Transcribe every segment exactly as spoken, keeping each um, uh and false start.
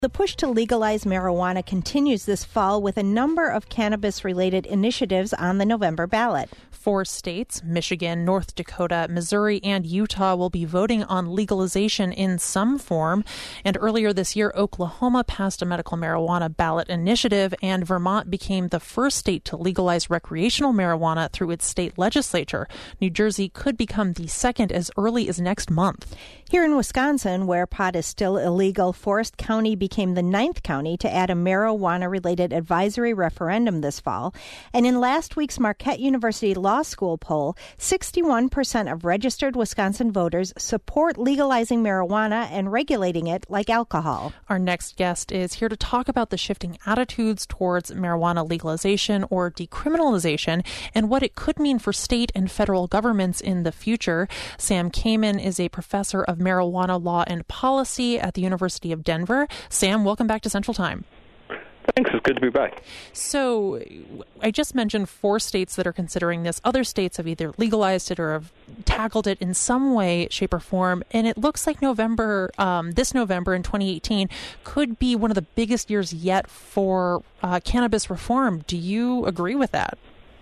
The push to legalize marijuana continues this fall with a number of cannabis-related initiatives on the November ballot. Four states, Michigan, North Dakota, Missouri, and Utah, will be voting on legalization in some form. And earlier this year, Oklahoma passed a medical marijuana ballot initiative, and Vermont became the first state to legalize recreational marijuana through its state legislature. New Jersey could become the second as early as next month. Here in Wisconsin, where pot is still illegal, Forest County became the ninth county to add a marijuana-related advisory referendum this fall. And in last week's Marquette University Law School poll, sixty-one percent of registered Wisconsin voters support legalizing marijuana and regulating it like alcohol. Our next guest is here to talk about the shifting attitudes towards marijuana legalization or decriminalization and what it could mean for state and federal governments in the future. Sam Kamin is a professor of marijuana law and policy at the University of Denver. Sam, welcome back to Central Time. Thanks. It's good to be back. So I just mentioned four states that are considering this. Other states have either legalized it or have tackled it in some way, shape, or form. And it looks like November, um, this November in twenty eighteen, could be one of the biggest years yet for uh, cannabis reform. Do you agree with that?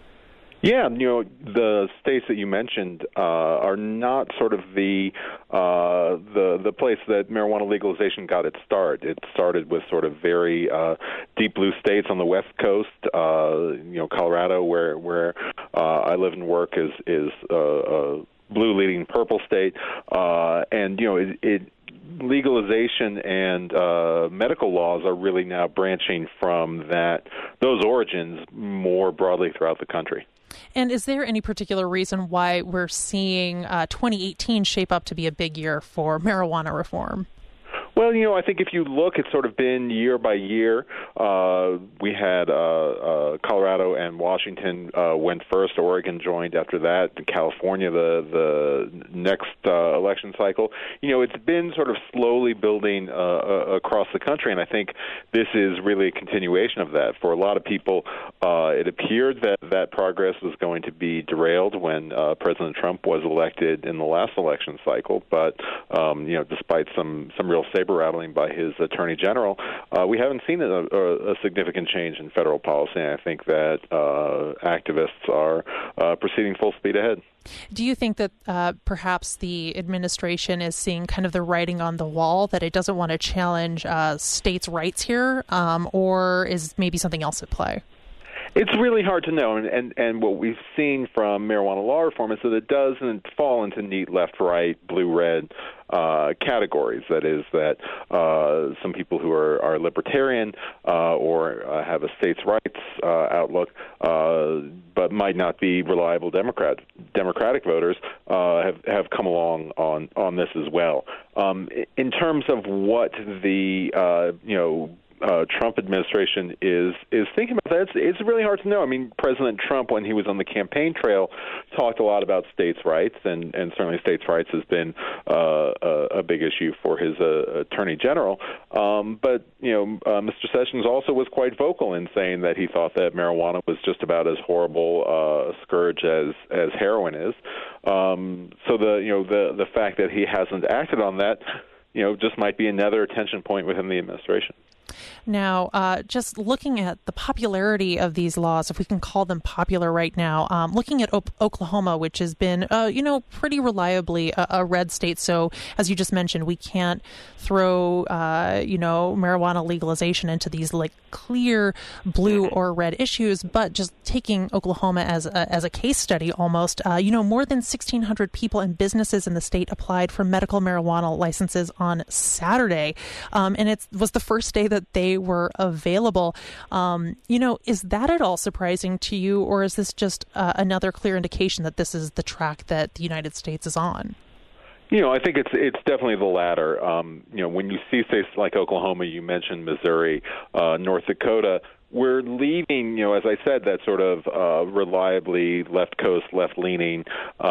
Yeah, you know, the states that you mentioned uh, are not sort of the uh, the the place that marijuana legalization got its start. It started with sort of very uh, deep blue states on the West Coast. Uh, you know, Colorado, where where uh, I live and work, is is uh, a blue leading purple state, uh, and you know it. it legalization and uh, medical laws are really now branching from that those origins more broadly throughout the country. And is there any particular reason why we're seeing uh, twenty eighteen shape up to be a big year for marijuana reform? Well, you know, I think if you look, it's sort of been year by year. Uh, we had uh, uh, Colorado and Washington uh, went first. Oregon joined after that. California, the the next uh, election cycle. You know, it's been sort of slowly building uh, uh, across the country, and I think this is really a continuation of that. For a lot of people, uh, it appeared that that progress was going to be derailed when uh, President Trump was elected in the last election cycle. But um, you know, despite some some real saber rattling by his attorney general, uh, we haven't seen a, a, a significant change in federal policy. And I think that uh, activists are uh, proceeding full speed ahead. Do you think that uh, perhaps the administration is seeing kind of the writing on the wall, that it doesn't want to challenge uh, states' rights here, um, or is maybe something else at play? It's really hard to know, and, and, and what we've seen from marijuana law reform is that it doesn't fall into neat left-right, blue-red uh, categories. That is, that uh, some people who are, are libertarian uh, or uh, have a states' rights uh, outlook, uh, but might not be reliable Democrat Democratic voters, uh, have have come along on on this as well. Um, in terms of what the uh, you know. Uh, Trump administration is is thinking about that. It's, it's really hard to know. I mean, President Trump, when he was on the campaign trail, talked a lot about states' rights, and, and certainly states' rights has been uh, a, a big issue for his uh, attorney general. Um, but, you know, uh, Mister Sessions also was quite vocal in saying that he thought that marijuana was just about as horrible uh, a scourge as, as heroin is. Um, so the, you know, the, the fact that he hasn't acted on that, you know, just might be another tension point within the administration. Now, uh, just looking at the popularity of these laws, if we can call them popular right now, um, looking at o- Oklahoma, which has been, uh, you know, pretty reliably a, a red state. So, as you just mentioned, we can't throw, uh, you know, marijuana legalization into these like clear blue or red issues. But just taking Oklahoma as a, as a case study, almost, uh, you know, more than sixteen hundred people and businesses in the state applied for medical marijuana licenses on Saturday, um, and it was the first day that they were available. Um, you know, is that at all surprising to you, or is this just uh, another clear indication that this is the track that the United States is on? You know, I think it's it's definitely the latter. Um, you know, when you see states like Oklahoma, you mentioned Missouri, uh, North Dakota, we're leaving, you know, as I said, that sort of uh, reliably left coast, left-leaning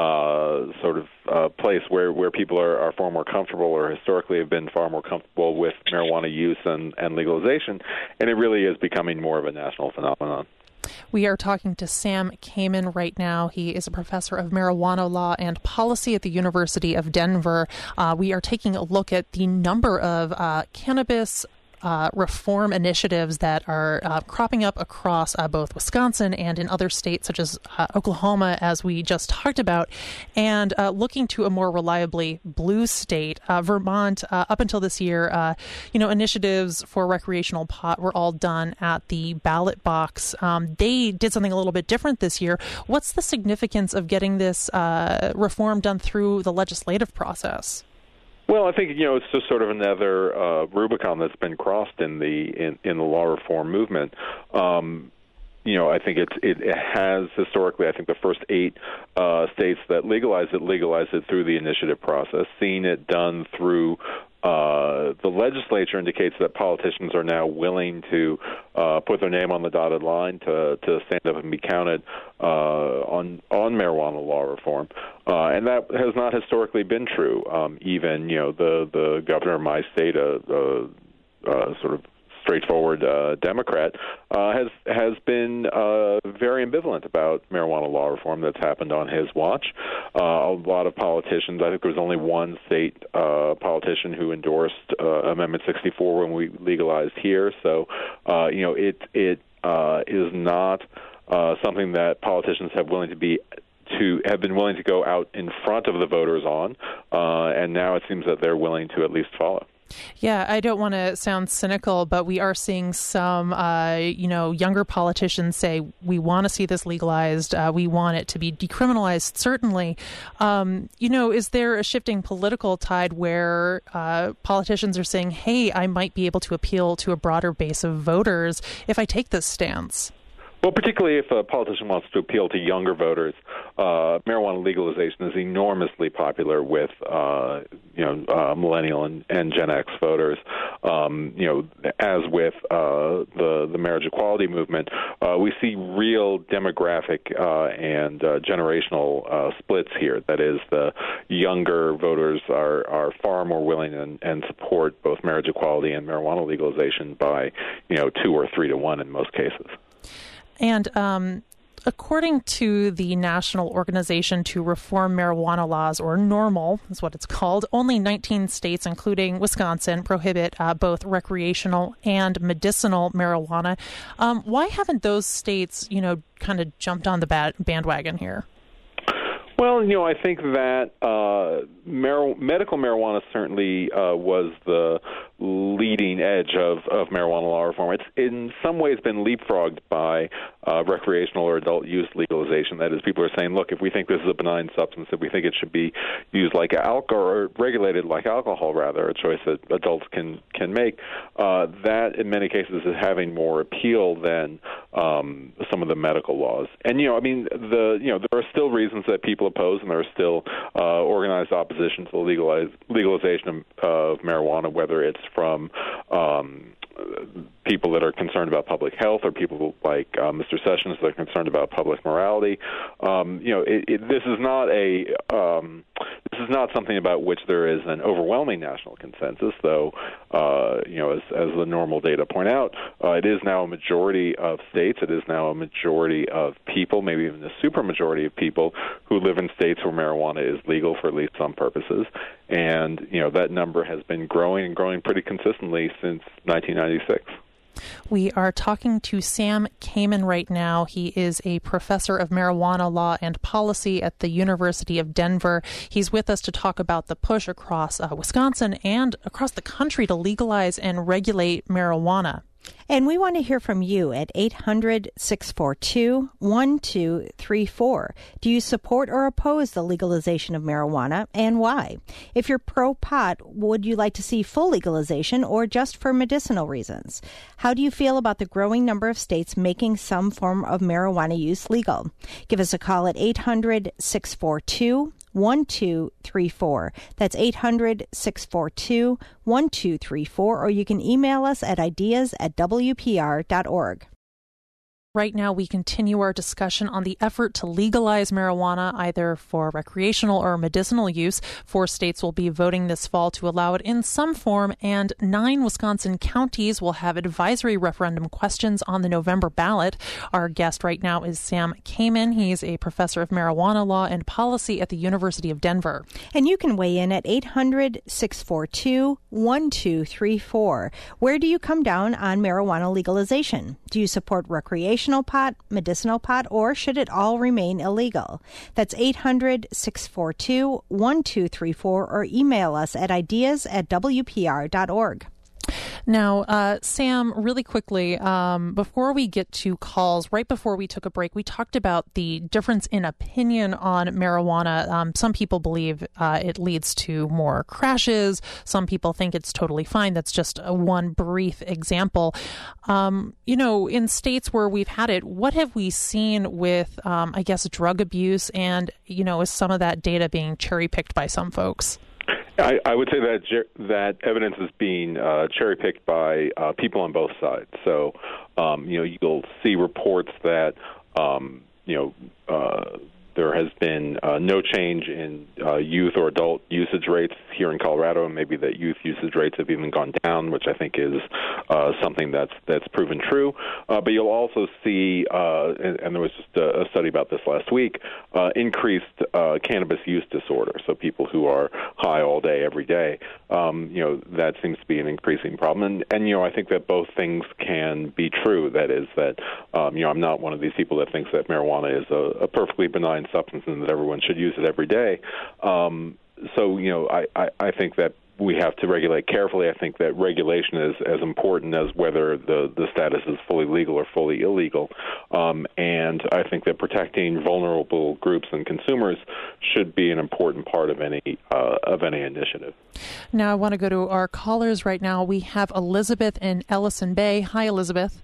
uh, sort of uh, place where, where people are, are far more comfortable, or historically have been far more comfortable with marijuana use and, and legalization, and it really is becoming more of a national phenomenon. We are talking to Sam Kamin right now. He is a professor of marijuana law and policy at the University of Denver. Uh, we are taking a look at the number of uh, cannabis uh, reform initiatives that are uh, cropping up across uh, both Wisconsin and in other states such as uh, Oklahoma, as we just talked about, and uh, looking to a more reliably blue state. Uh, Vermont, uh, up until this year, uh, you know, initiatives for recreational pot were all done at the ballot box. Um, they did something a little bit different this year. What's the significance of getting this uh, reform done through the legislative process? Well, I think, you know, it's just sort of another uh, Rubicon that's been crossed in the in, in the law reform movement. Um, you know, I think it's, it, it has historically, I think the first eight uh, states that legalized it, legalized it through the initiative process. Seeing it done through uh, the legislature indicates that politicians are now willing to uh, put their name on the dotted line to, to stand up and be counted uh, on on marijuana law reform. Uh, and that has not historically been true. Um, even, you know, the, the governor of my state, a uh, uh, uh, sort of straightforward uh, Democrat, uh, has has been uh, very ambivalent about marijuana law reform that's happened on his watch. Uh, a lot of politicians, I think there was only one state uh, politician who endorsed uh, Amendment sixty-four when we legalized here. So, uh, you know, it it uh, is not uh, something that politicians have willing to be to have been willing to go out in front of the voters on, uh, and now it seems that they're willing to at least follow. Yeah, I don't want to sound cynical, but we are seeing some, uh, you know, younger politicians say we want to see this legalized. Uh, we want it to be decriminalized, certainly. Um, you know, is there a shifting political tide where uh, politicians are saying, hey, I might be able to appeal to a broader base of voters if I take this stance? Well, particularly if a politician wants to appeal to younger voters, uh, marijuana legalization is enormously popular with, uh, you know, uh, millennial and, and Gen X voters. Um, you know, as with uh, the the marriage equality movement, uh, we see real demographic uh, and uh, generational uh, splits here. That is, the younger voters are, are far more willing and, and support both marriage equality and marijuana legalization by, you know, two or three to one in most cases. And um, according to the National Organization to Reform Marijuana Laws, or NORML is what it's called, only nineteen states, including Wisconsin, prohibit uh, both recreational and medicinal marijuana. Um, why haven't those states, you know, kind of jumped on the bat- bandwagon here? Well, you know, I think that uh, mar- medical marijuana certainly uh, was the leading edge of, of marijuana law reform. It's in some ways been leapfrogged by uh, recreational or adult use legalization. That is, people are saying, look, if we think this is a benign substance, if we think it should be used like alcohol, or regulated like alcohol, rather, a choice that adults can, can make, uh, that in many cases is having more appeal than um, some of the medical laws. And, you know, I mean, the you know, there are still reasons that people oppose, and there are still uh, organized opposition to the legalize, legalization of, of marijuana, whether it's from um, people that are concerned about public health, or people like uh, Mister Sessions that are concerned about public morality. Um, you know, it, it, this is not a um, this is not something about which there is an overwhelming national consensus, though. Uh, you know, as, as the normal data point out, uh, it is now a majority of states. It is now a majority of people, maybe even a supermajority of people who live in states where marijuana is legal for at least some purposes. And, you know, that number has been growing and growing pretty consistently since nineteen ninety-six. We are talking to Sam Kamen right now. He is a professor of marijuana law and policy at the University of Denver. He's with us to talk about the push across uh, Wisconsin and across the country to legalize and regulate marijuana. And we want to hear from you at eight hundred, six four two, one two three four. Do you support or oppose the legalization of marijuana, and why? If you're pro-pot, would you like to see full legalization or just for medicinal reasons? How do you feel about the growing number of states making some form of marijuana use legal? Give us a call at eight hundred, six four two, one two three four. That's eight hundred, six four two, one two three four, or you can email us at ideas at w p r dot org. right now we continue our discussion on the effort to legalize marijuana, either for recreational or medicinal use. Four states will be voting this fall to allow it in some form, and nine Wisconsin counties will have advisory referendum questions on the November ballot. Our guest right now is Sam Kamin. He's a professor of marijuana law and policy at the University of Denver. And you can weigh in at eight hundred, six four two, one two three four. Where do you come down on marijuana legalization? Do you support recreational pot, medicinal pot, or should it all remain illegal? That's eight hundred, six four two, one two three four, or email us at ideas at w p r dot org. Now, uh, Sam, really quickly, um, before we get to calls, right before we took a break, we talked about the difference in opinion on marijuana. Um, some people believe uh, it leads to more crashes. Some people think it's totally fine. That's just a one brief example. Um, you know, in states where we've had it, what have we seen with, um, I guess, drug abuse? And, you know, is some of that data being cherry-picked by some folks? I, I would say that that evidence is being uh, cherry-picked by uh, people on both sides. So, um, you know, you'll see reports that, um, you know, uh, there has been uh, no change in uh, youth or adult usage rates here in Colorado, and maybe that youth usage rates have even gone down, which I think is uh, something that's that's proven true. Uh, but you'll also see, uh, and, and there was just a, a study about this last week, uh, increased uh, cannabis use disorder. So people who are high all day, every day, um, you know, that seems to be an increasing problem. And, and, you know, I think that both things can be true. That is that, um, you know, I'm not one of these people that thinks that marijuana is a, a perfectly benign substance and that everyone should use it every day. Um, so, you know, I, I, I think that we have to regulate carefully. I think that regulation is as important as whether the, the status is fully legal or fully illegal. Um, and I think that protecting vulnerable groups and consumers should be an important part of any uh, of any initiative. Now I want to go to our callers right now. We have Elizabeth in Ellison Bay. Hi, Elizabeth.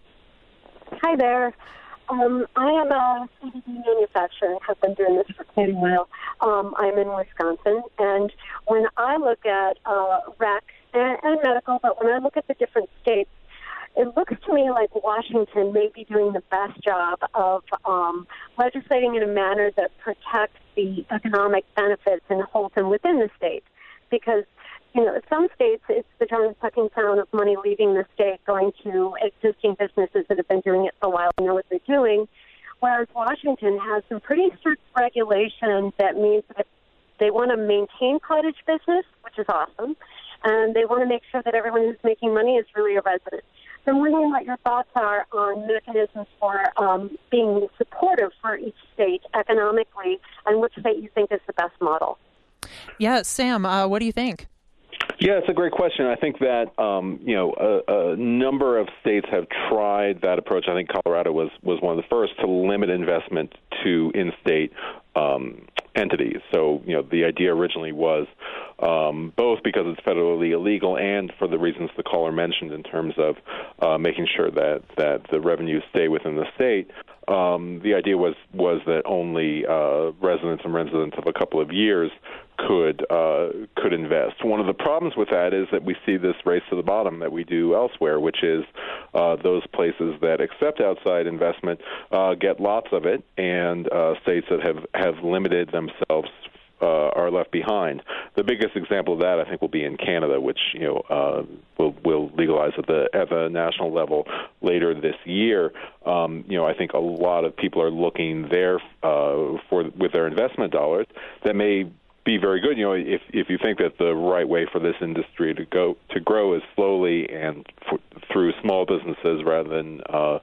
Hi there. Um, I am a C B D manufacturer. Have been doing this for quite a while. Um, I'm in Wisconsin, and when I look at uh, rec and, and medical, but when I look at the different states, it looks to me like Washington may be doing the best job of um, legislating in a manner that protects the economic benefits and holds them within the state, because you know, some states, it's the darn sucking sound of money leaving the state, going to existing businesses that have been doing it for a while and know what they're doing, whereas Washington has some pretty strict regulations that means that they want to maintain cottage business, which is awesome, and they want to make sure that everyone who's making money is really a resident. So I'm wondering what your thoughts are on mechanisms for um, being supportive for each state economically, and which state you think is the best model. Yeah, Sam, uh, what do you think? Yeah, it's a great question. I think that, um, you know, a, a number of states have tried that approach. I think Colorado was, was one of the first to limit investment to in-state um, entities. So, you know, the idea originally was um, both because it's federally illegal and for the reasons the caller mentioned in terms of uh, making sure that, that the revenues stay within the state. Um, the idea was, was that only uh, residents and residents of a couple of years could uh, could invest. One of the problems with that is that we see this race to the bottom that we do elsewhere, which is uh, those places that accept outside investment uh, get lots of it, and uh, states that have, have limited themselves uh, are left behind. The biggest example of that, I think, will be in Canada, which you know uh, will will legalize at the at the national level later this year. Um, you know, I think a lot of people are looking there uh, for with their investment dollars that may be very good. You know, if if you think that the right way for this industry to go to grow is slowly and f- through small businesses rather than uh,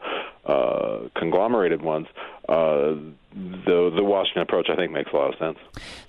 uh, conglomerated ones, uh, the the Washington approach, I think, makes a lot of sense.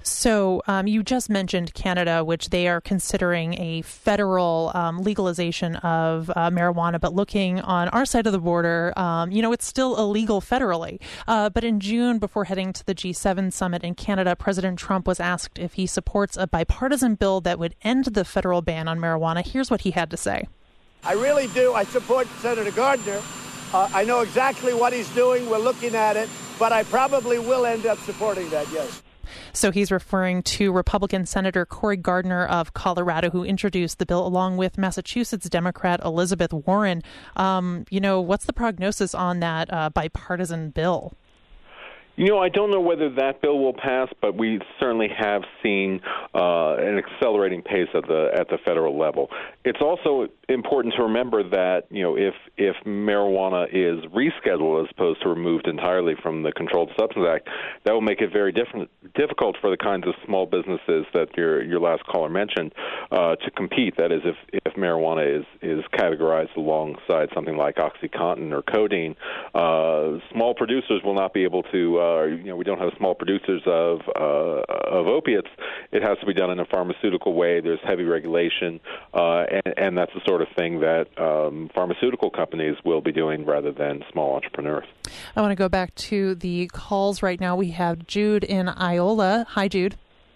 So um, you just mentioned Canada, which they are considering a federal um, legalization of uh, marijuana, but looking on our side of the border, um, you know, it's still illegal federally. Uh, but in June, before heading to the G seven summit in Canada, President Trump was asked if he supports a bipartisan bill that would end the federal ban on marijuana. Here's what he had to say. I really do. I support Senator Gardner. Uh, I know exactly what he's doing. We're looking at it. But I probably will end up supporting that, yes. So he's referring to Republican Senator Cory Gardner of Colorado, who introduced the bill along with Massachusetts Democrat Elizabeth Warren. Um, you know, what's the prognosis on that uh, bipartisan bill? You know, I don't know whether that bill will pass, but we certainly have seen uh, an accelerating pace at the at the federal level. It's also important to remember that, you know, if if marijuana is rescheduled as opposed to removed entirely from the Controlled Substances Act, that will make it very different, difficult for the kinds of small businesses that your your last caller mentioned uh, to compete. That is, if, if marijuana is, is categorized alongside something like OxyContin or codeine, uh, small producers will not be able to. Uh, you know, we don't have small producers of uh, of opiates. It has to be done in a pharmaceutical way. There's heavy regulation, uh, and, and that's the sort of thing that um, pharmaceutical companies will be doing rather than small entrepreneurs. I want to go back to the calls right now. We have Jude in Iola. Hi, Jude.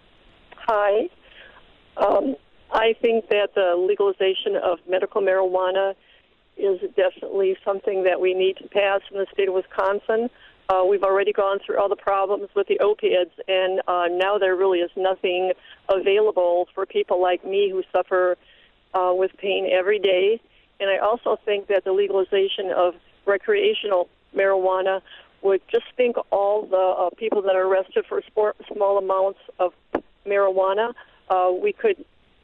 Hi. Um, I think that the legalization of medical marijuana is definitely something that we need to pass in the state of Wisconsin. Uh, we've already gone through all the problems with the opiates, and uh, now there really is nothing available for people like me who suffer uh, with pain every day. And I also think that the legalization of recreational marijuana would just think all the uh, people that are arrested for sport, small amounts of marijuana, uh, we could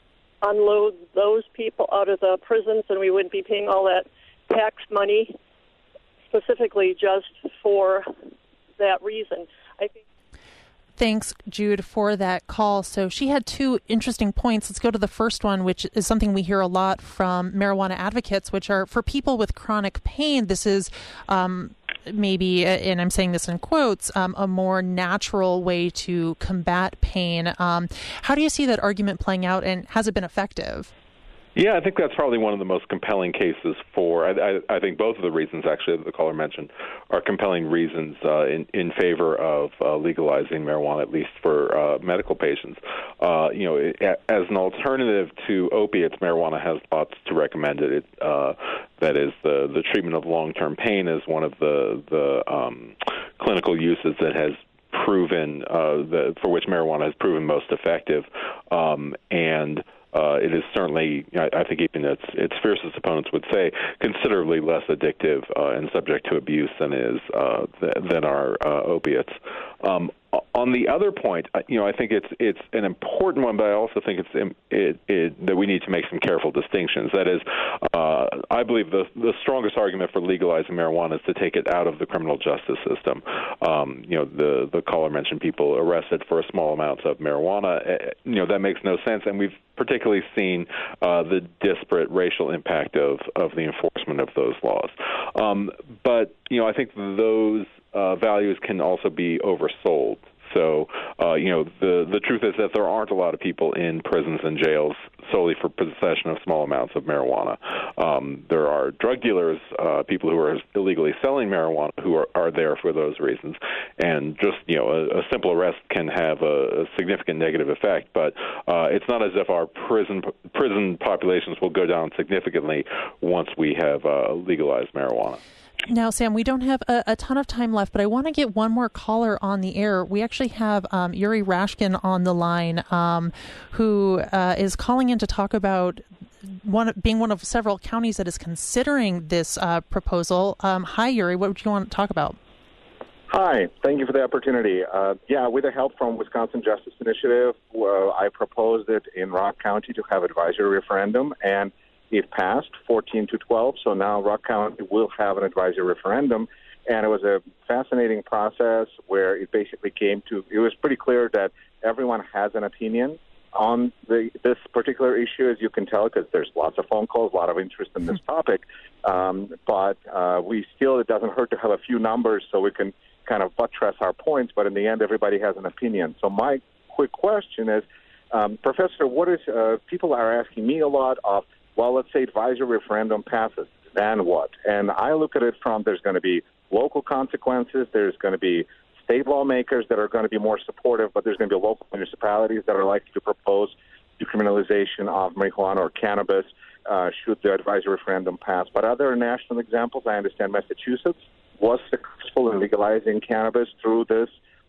unload those people out of the prisons, and we wouldn't be paying all that tax money specifically just for that reason. I think. Thanks, Jude, for that call. So she had two interesting points. Let's go to the first one, which is something we hear a lot from marijuana advocates, which are for people with chronic pain. This is um, maybe, and I'm saying this in quotes, um, a more natural way to combat pain. Um, how do you see that argument playing out, and has it been effective? Yeah, I think that's probably one of the most compelling cases for, I, I, I think both of the reasons, actually, that the caller mentioned are compelling reasons uh, in, in favor of uh, legalizing marijuana, at least for uh, medical patients. Uh, you know, it, as an alternative to opiates, marijuana has lots to recommend it. it uh, that is, the, the treatment of long-term pain is one of the, the um, clinical uses that has proven, uh, the, for which marijuana has proven most effective. Um, and Uh, it is certainly, I, I think even its its fiercest opponents would say, considerably less addictive uh, and subject to abuse than is uh, th- than are uh, opiates. Um, on the other point, you know, I think it's it's an important one, but I also think it's it, it, that we need to make some careful distinctions. That is, uh, I believe the the strongest argument for legalizing marijuana is to take it out of the criminal justice system. Um, you know, the the caller mentioned people arrested for small amounts of marijuana. You know, that makes no sense, and we've particularly seen uh, the disparate racial impact of, of the enforcement of those laws. Um, but, you know, I think those uh, values can also be oversold. So, uh, you know, the the truth is that there aren't a lot of people in prisons and jails solely for possession of small amounts of marijuana. Um, there are drug dealers, uh, people who are illegally selling marijuana, who are, are there for those reasons. And just, you know, a, a simple arrest can have a, a significant negative effect. But uh, it's not as if our prison prison populations will go down significantly once we have uh, legalized marijuana. Now, Sam, we don't have a, a ton of time left, but I want to get one more caller on the air. We actually have um, Yuri Rashkin on the line, um, who uh, is calling in to talk about one being one of several counties that is considering this uh, proposal. Um, hi, Yuri. What would you want to talk about? Hi. Thank you for the opportunity. Uh, yeah, with the help from Wisconsin Justice Initiative, uh, I proposed it in Rock County to have advisory referendum, and it passed fourteen to twelve, so now Rock County will have an advisory referendum. And it was a fascinating process where it basically came to, it was pretty clear that everyone has an opinion on the, this particular issue, as you can tell, because there's lots of phone calls, a lot of interest in this topic. Um, but uh, we still, it doesn't hurt to have a few numbers so we can kind of buttress our points, but in the end, everybody has an opinion. So my quick question is, um, Professor, what is, uh, people are asking me a lot of, well, let's say advisory referendum passes, then what? And I look at it from there's going to be local consequences, there's going to be state lawmakers that are going to be more supportive, but there's going to be local municipalities that are likely to propose decriminalization of marijuana or cannabis uh, should the advisory referendum pass. But other national examples, I understand Massachusetts was successful in legalizing cannabis through this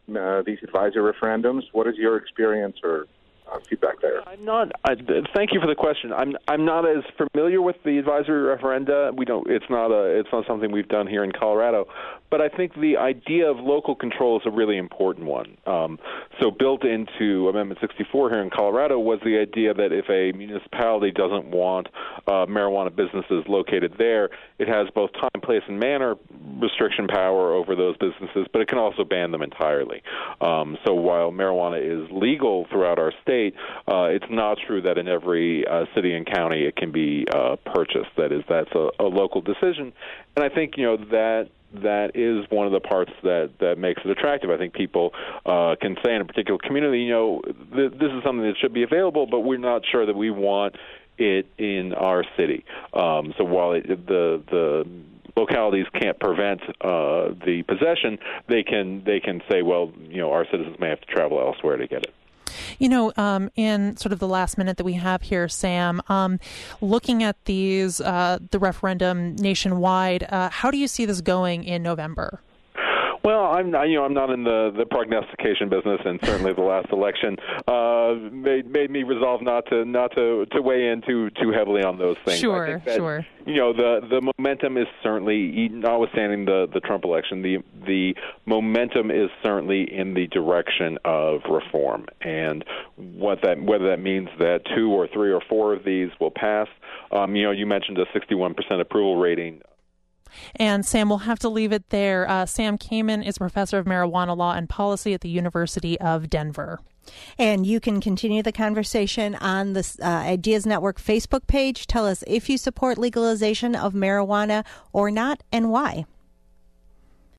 uh, these advisory referendums? What is your experience or uh, feedback there? I'm not. I, thank you for the question. I'm I'm not as familiar with the advisory referenda. We don't. It's not a. It's not something we've done here in Colorado. But I think the idea of local control is a really important one. Um, so built into Amendment sixty-four here in Colorado was the idea that if a municipality doesn't want uh, marijuana businesses located there, it has both time, place, and manner restriction power over those businesses, but it can also ban them entirely. Um, so while marijuana is legal throughout our state, uh, it's not true that in every uh, city and county it can be uh, purchased. That is, that's a, a local decision. And I think, you know, that that is one of the parts that, that makes it attractive. I think people uh, can say in a particular community, you know, th- this is something that should be available, but we're not sure that we want it in our city. Um, so while it, the the localities can't prevent uh, the possession, they can they can say, well, you know, our citizens may have to travel elsewhere to get it. You know, um, in sort of the last minute that we have here, Sam, um, looking at these, uh, the referendum nationwide, uh, how do you see this going in November? Well, I'm not, you know, I'm not in the, the prognostication business, and certainly the last election uh, made made me resolve not to not to, to weigh in too too heavily on those things. Sure, I think that, sure. You know, the the momentum is certainly, notwithstanding the, the Trump election, the the momentum is certainly in the direction of reform, and what that whether that means that two or three or four of these will pass. Um, you know, you mentioned a sixty-one percent approval rating. And Sam, we'll have to leave it there. Uh, Sam Kamin is professor of marijuana law and policy at the University of Denver. And you can continue the conversation on the uh, Ideas Network Facebook page. Tell us if you support legalization of marijuana or not and why.